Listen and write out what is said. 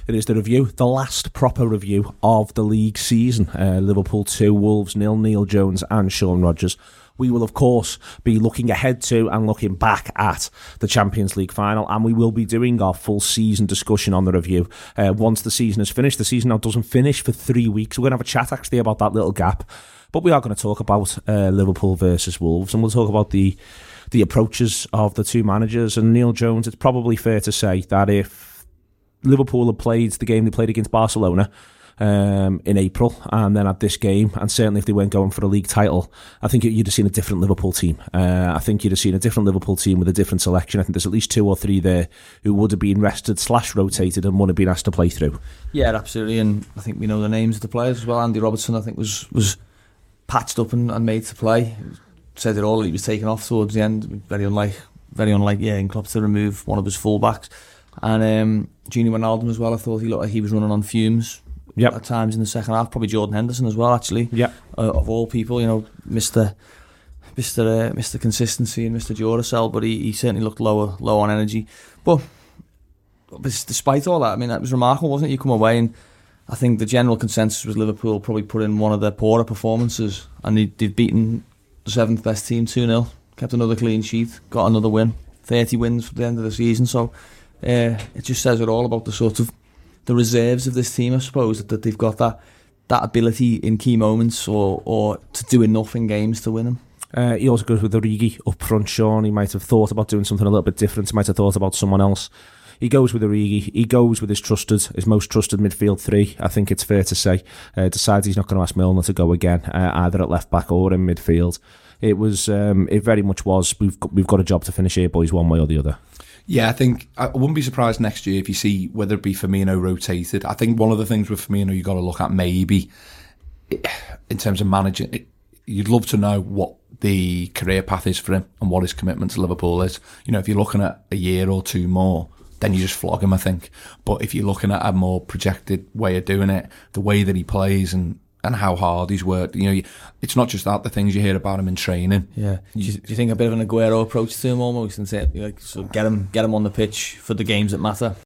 It is the review, the last proper review of the league season. Liverpool 2, Wolves 0, Neil Jones and Sean Rodgers. We will, of course, be looking ahead to and looking back at the Champions League final, and we will be doing our full season discussion on the review once the season is finished. The season now doesn't finish for 3 weeks. We're going to have a chat, actually, about that little gap. But we are going to talk about Liverpool versus Wolves, and we'll talk about the approaches of the two managers. And Neil Jones, it's probably fair to say that if Liverpool had played the game they played against Barcelona in April, and then at this game, and certainly if they weren't going for a league title, I think you'd have seen a different Liverpool team. I think you'd have seen a different Liverpool team with a different selection. I think there's at least 2 or 3 there who would have been rested/rotated and would have been asked to play through. Yeah, absolutely, and I think we know the names of the players as well. Andy Robertson, I think, was patched up and made to play. Said it all. He was taken off towards the end. Very unlike Jurgen Klopp to remove one of his fullbacks. And Gini Wijnaldum as well. I thought he looked like he was running on fumes at times in the second half. Probably Jordan Henderson as well, actually. Of all people, Mr. Consistency and Mr. Duracell, but he certainly looked low on energy. But despite all that, I mean, that was remarkable, wasn't it? You come away and I think the general consensus was Liverpool probably put in one of their poorer performances, and they've beaten the 7th best team 2-0, kept another clean sheet, got another win, 30 wins for the end of the season. So it just says it all about the sort of the reserves of this team, I suppose, that they've got that ability in key moments or to do enough in games to win them. He also goes with Origi up front, Sean. He might have thought about doing something a little bit different. He might have thought about someone else. He goes with Origi. He goes with his most trusted midfield 3. I think it's fair to say. Decides he's not going to ask Milner to go again, either at left back or in midfield. It very much was. We've got a job to finish here, boys, one way or the other. Yeah, I think I wouldn't be surprised next year if you see whether it be Firmino rotated. I think one of the things with Firmino you've got to look at maybe in terms of managing. You'd love to know what the career path is for him and what his commitment to Liverpool is. If you're looking at a year or 2 more, then you just flog him, I think. But if you're looking at a more projected way of doing it, the way that he plays and how hard he's worked, it's not just that, the things you hear about him in training. Yeah. Do you think a bit of an Aguero approach to him almost, and say, so get him on the pitch for the games that matter?